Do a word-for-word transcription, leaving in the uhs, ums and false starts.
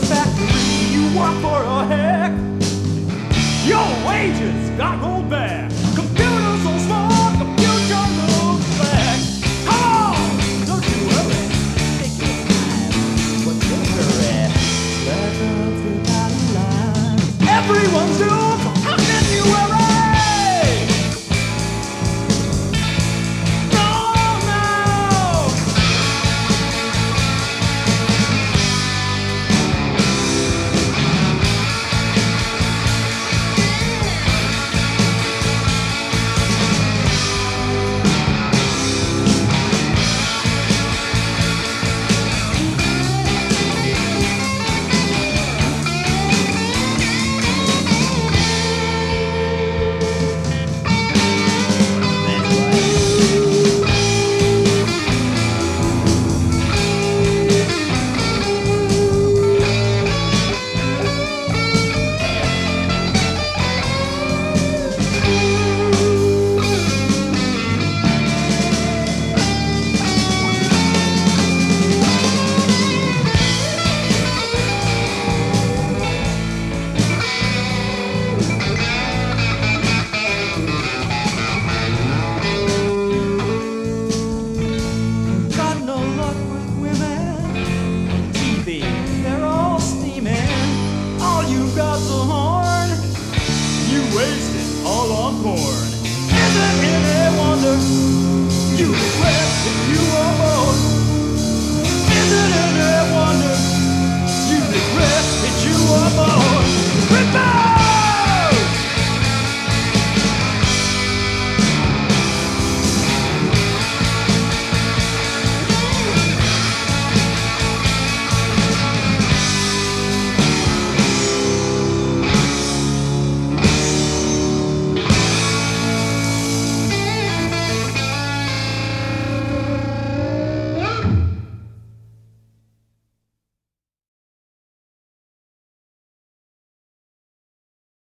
factory you work for a heck. Your wages got rolled back. Computers so smart, the future looks black. Come on, don't you worry. Take your time, but don't hurry. Back up to the bottom line. Everyone's doomed, so how can you worry? All you got's a horn, you waste it all on porn.